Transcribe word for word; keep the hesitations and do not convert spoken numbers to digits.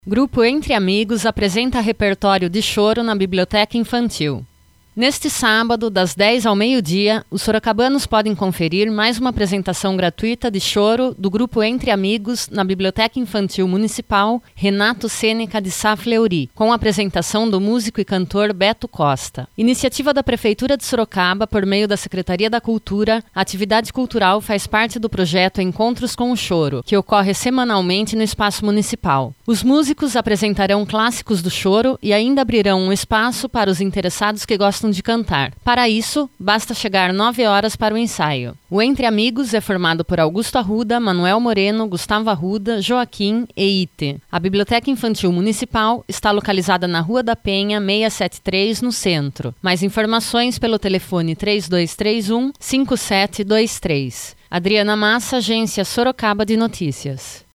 Grupo Entre Amigos apresenta repertório de choro na Biblioteca Infantil. Neste sábado, das dez ao meio-dia, os sorocabanos podem conferir mais uma apresentação gratuita de choro do Grupo Entre Amigos na Biblioteca Infantil Municipal Renato Sêneca de Sá Fleury, com a apresentação do músico e cantor Beto Costa. Iniciativa da Prefeitura de Sorocaba por meio da Secretaria da Cultura, a atividade cultural faz parte do projeto Encontros com o Choro, que ocorre semanalmente no Espaço Municipal. Os músicos apresentarão clássicos do choro e ainda abrirão um espaço para os interessados que gostam de cantar. Para isso, basta chegar nove horas para o ensaio. O Entre Amigos é formado por Augusto Arruda, Manuel Moreno, Gustavo Arruda, Joaquim e Ite. A Biblioteca Infantil Municipal está localizada na Rua da Penha, seiscentos e setenta e três, no centro. Mais informações pelo telefone três dois três um, cinco sete dois três. Adriana Massa, Agência Sorocaba de Notícias.